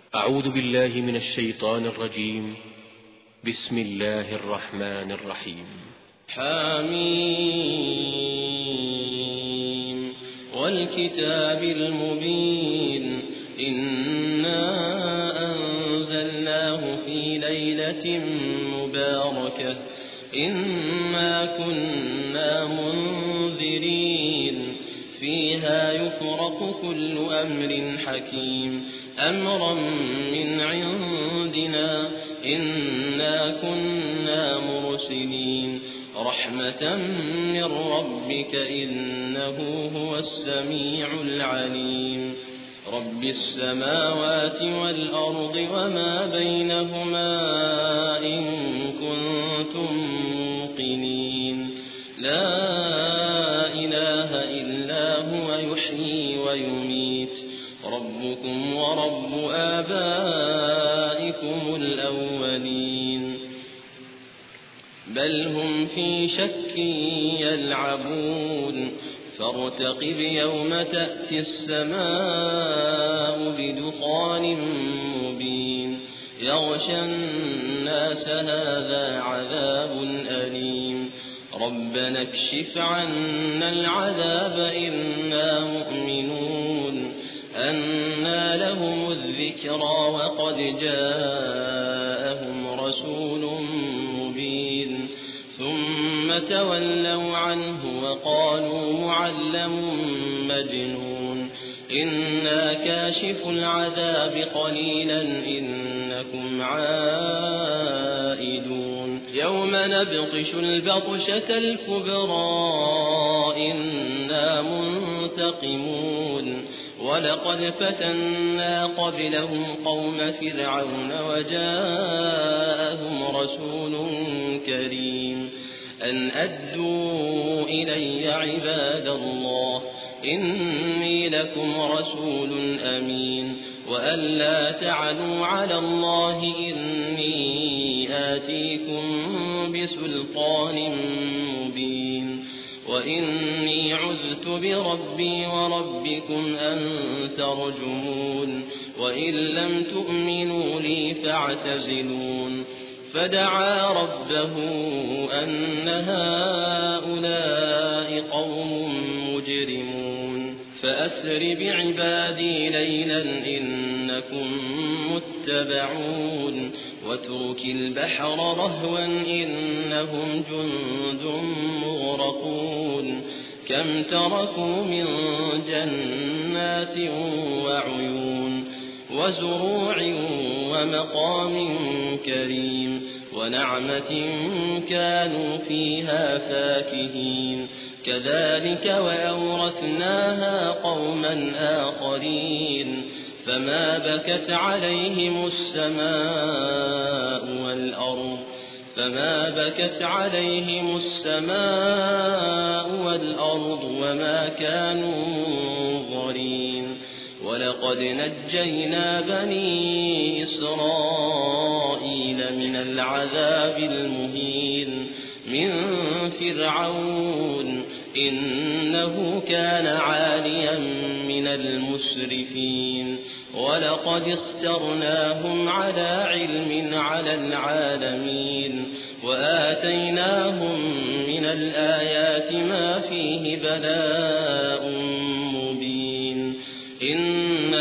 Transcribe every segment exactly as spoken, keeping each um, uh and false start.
أعوذ بالله من الشيطان الرجيم. بسم الله الرحمن الرحيم. حميم والكتاب المبين إنا أنزلناه في ليلة مباركة إنا كنا منذرين فيها يفرق كل أمر حكيم أمرا من عندنا إنا كنا مرسلين رحمة من ربك إنه هو السميع العليم رب السماوات والأرض وما بينهما إن كنتم موقنين لا إله إلا هو يحيي ويميت ربكم ورب آبائكم الأولين بل هم في شك يلعبون فارتقب يوم تأتي السماء بدخان مبين يغشى الناس هذا عذاب أليم ربنا اكشف عنا العذاب إنا مؤمنون أنى لهم الذكرى وقد جاءهم رسول مبين ثم تولوا عنه وقالوا معلم مجنون إنا كاشف العذاب قليلا إنكم عائدون يوم نبطش البطشة الكبرى إنا منتقمون ولقد فتنا قبلهم قوم فرعون وجاءهم رسول كريم أن أدوا إلي عباد الله إني لكم رسول أمين وأن لا تعلوا على الله إني آتيكم بسلطان مبين وإني عذت بربي وربكم أن ترجمون وإن لم تؤمنوا لي فاعتزلون فدعا ربه أن هؤلاء قوم مجرمون فأسر بعبادي ليلا إنكم متبعون واترك البحر رهوا إنهم جند مغرقون كم تركوا من جنات وعيون وزروع ومقام كريم ونعمة كانوا فيها فاكهين كذلك وأورثناها قوما آخرين فما بكت عليهم السماء والأرض فما بكت عليهم السماء والأرض وما كانوا منظرين ولقد نجينا بني إسرائيل من العذاب المهين من فرعون إنه كان عاليا من المسرفين ولقد اخترناهم على علم على العالمين وآتيناهم من الآيات ما فيه بلاء مبين إن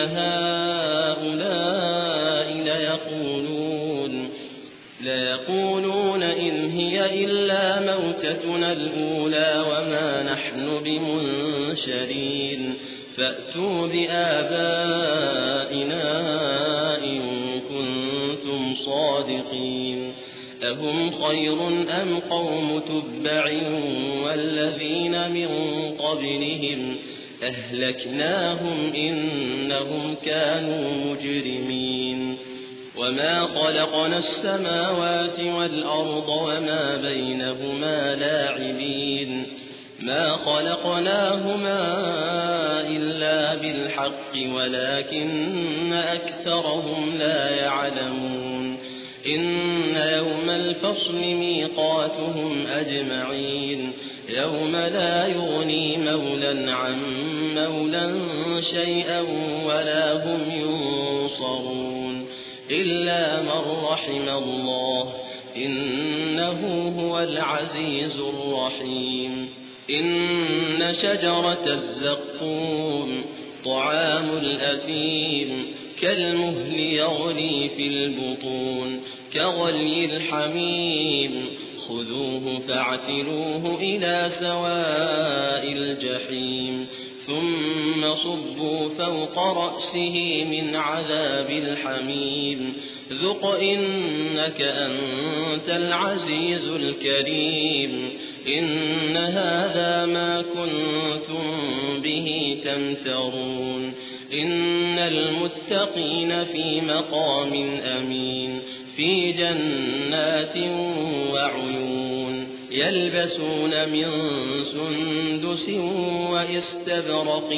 هؤلاء ليقولون ليقولون إن هي إلا موتتنا الأولى وما نحن بمنشرين فأتوا بآبائنا إن كنتم صادقين أهم خير أم قوم تبع والذين من قبلهم أهلكناهم إنهم كانوا مجرمين وما خلقنا السماوات والأرض وما بينهما لاعبين ما خلقناهما إلا بالحق ولكن أكثرهم لا يعلمون إن يوم الفصل ميقاتهم أجمعين يوم لا يغني مولى عن مولى شيئا ولا هم ينصرون إلا من رحم الله إنه هو العزيز الرحيم إن شجرة الزقوم طعام الأثيم كالمهل يغلي في البطون كغلي الحميم خذوه فاعتلوه إلى سواء الجحيم ثم صبوا فوق رأسه من عذاب الحميم ذق إنك أنت العزيز الكريم إن هذا ما كنتم به تمترون إن المتقين في مقام أمين في جنات وعيون يلبسون من سندس واستبرق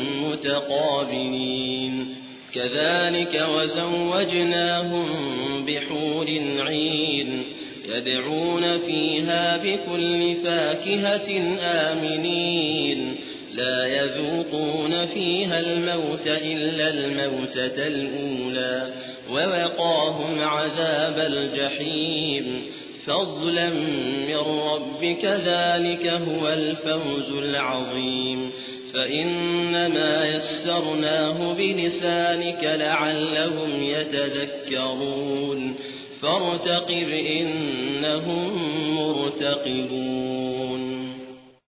متقابلين كذلك وزوجناهم بحور عين يدعون فيها بكل فاكهة آمنين لا يذوقون فيها الموت إلا الموتة الأولى ووقاهم عذاب الجحيم فضلا من ربك ذلك هو الفوز العظيم فإنما يسرناه بلسانك لعلهم يتذكرون فارتقب إنهم مرتقبون